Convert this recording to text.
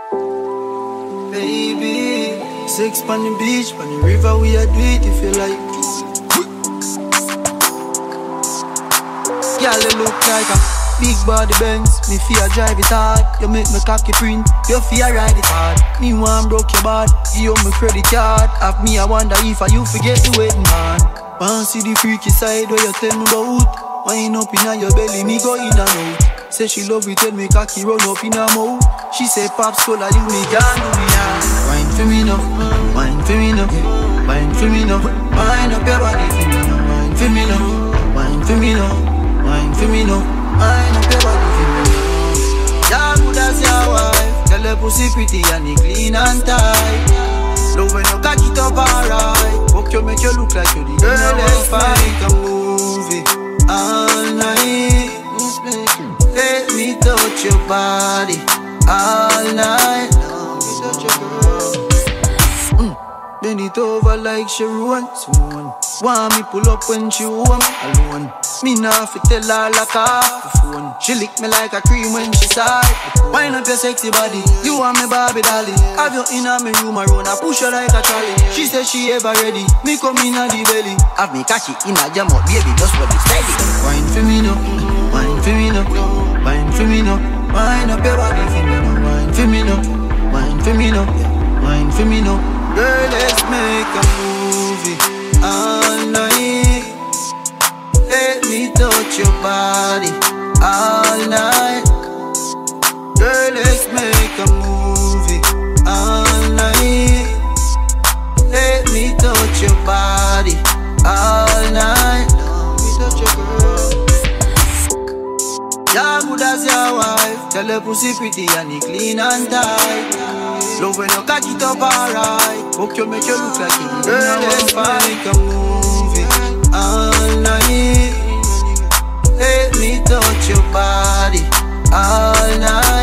Baby, sex on the beach, on the river, we are do it if you like. Girl, you look like a big body Benz. Me fear drive it hard. You make me cocky print. You fear ride it hard. Me want broke your bad. You owe me credit card. Have me, I wonder if you forget the wedding man. Want see the freaky side where you tell me about. Wind up in your belly, me go in and out. Say she love it, tell me cocky run up in her mouth. She say Pops Cola, you me can't do me now. Wine for me now, wine for me now, wine for me now. Wine up your body for me now, wine for me now, wine for me now, wine for me now, wine up your body for me now. Yeah, good as your wife, tell her pussy pretty and it clean and tight. Love when you cock it up alright. Fuck you make you look like you the girl. Let's make a movie all night. Let me touch your body all night. Bend it over like she wants someone. Want me pull up when she want me alone. Me nah fi tell her like half the phone. She lick me like a cream when she side. Wind up your sexy body, you want me Barbie dolly. Have you in a me room around, I push her like a trolley. She say she ever ready, me come in a the belly. Have me catch it in a jam up, baby, just for the steady. Wine for me now, wine for me now, wine for me now. Wine up your body for me now, wine for me now, wine for me now, wine for me now. Girl, let's make a movie all night. Let me touch your body all night. Girl, let's make a movie all night. Let me touch your body all night. Let me touch your girl. Yeah, good as your wife. Tell her pussy pretty and it clean and tight. Love when you cock it up alright. Fuck you make you look like you. Girl, let's make a movie all night. Let me touch your body all night.